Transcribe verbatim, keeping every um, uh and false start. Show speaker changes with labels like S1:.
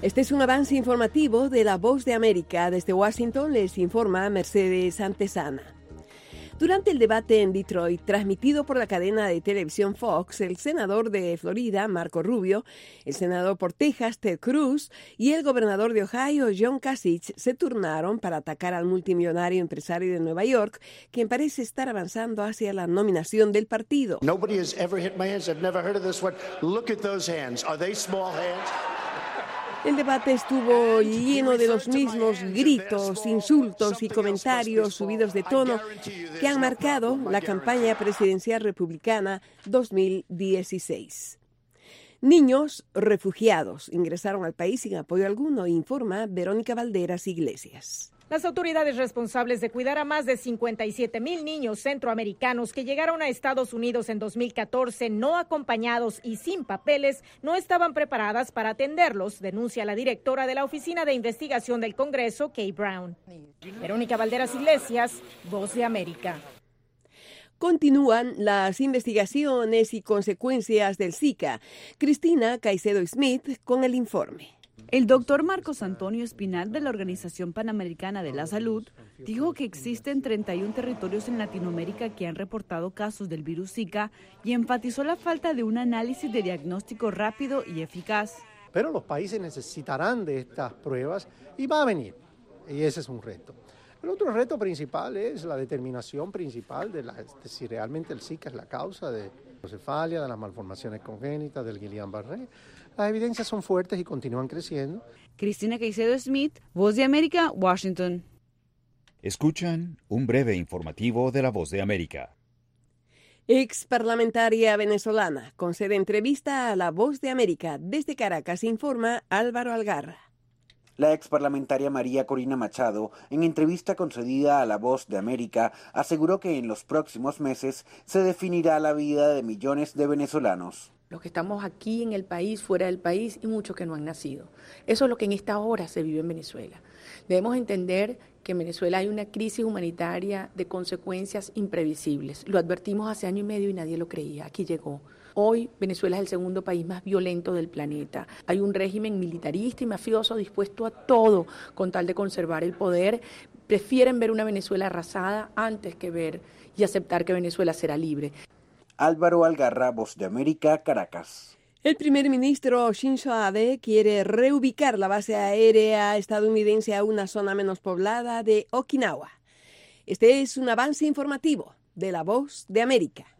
S1: Este es un avance informativo de La Voz de América. Desde Washington les informa Mercedes Antesana. Durante el debate en Detroit, transmitido por la cadena de televisión Fox, el senador de Florida, Marco Rubio, el senador por Texas, Ted Cruz, y el gobernador de Ohio, John Kasich, se turnaron para atacar al multimillonario empresario de Nueva York, quien parece estar avanzando hacia la nominación del partido.
S2: Nobody has ever hit my hands. I've never heard of this one. Look at those hands. Are they small hands?
S1: El debate estuvo lleno de los mismos gritos, insultos y comentarios subidos de tono que han marcado la campaña presidencial republicana dos mil dieciséis. Niños refugiados ingresaron al país sin apoyo alguno, informa Verónica Valderas Iglesias.
S3: Las autoridades responsables de cuidar a más de cincuenta y siete mil niños centroamericanos que llegaron a Estados Unidos en dos mil catorce no acompañados y sin papeles no estaban preparadas para atenderlos, denuncia la directora de la Oficina de Investigación del Congreso, Kay Brown. Verónica Valderas Iglesias, Voz de América.
S1: Continúan las investigaciones y consecuencias del Zika. Cristina Caicedo Smith con el informe.
S4: El doctor Marcos Antonio Espinal de la Organización Panamericana de la Salud dijo que existen treinta y uno territorios en Latinoamérica que han reportado casos del virus Zika y enfatizó la falta de un análisis de diagnóstico rápido y eficaz.
S5: Pero los países necesitarán de estas pruebas y va a venir, y ese es un reto. El otro reto principal es la determinación principal de, la, de si realmente el Zika es la causa de la cefalia, de las malformaciones congénitas, del Guillain-Barré. Las evidencias son fuertes y continúan creciendo.
S4: Cristina Caicedo Smith, Voz de América, Washington.
S6: Escuchan un breve informativo de La Voz de América.
S1: Ex parlamentaria venezolana concede entrevista a La Voz de América. Desde Caracas informa Álvaro Algarra.
S7: La ex parlamentaria María Corina Machado, en entrevista concedida a La Voz de América, aseguró que en los próximos meses se definirá la vida de millones de venezolanos.
S8: Los que estamos aquí en el país, fuera del país y muchos que no han nacido. Eso es lo que en esta hora se vive en Venezuela. Debemos entender que en Venezuela hay una crisis humanitaria de consecuencias imprevisibles. Lo advertimos hace año y medio y nadie lo creía. Aquí llegó. Hoy Venezuela es el segundo país más violento del planeta. Hay un régimen militarista y mafioso dispuesto a todo con tal de conservar el poder. Prefieren ver una Venezuela arrasada antes que ver y aceptar que Venezuela será libre.
S7: Álvaro Algarra, Voz de América, Caracas.
S1: El primer ministro Shinzo Abe quiere reubicar la base aérea estadounidense a una zona menos poblada de Okinawa. Este es un avance informativo de La Voz de América.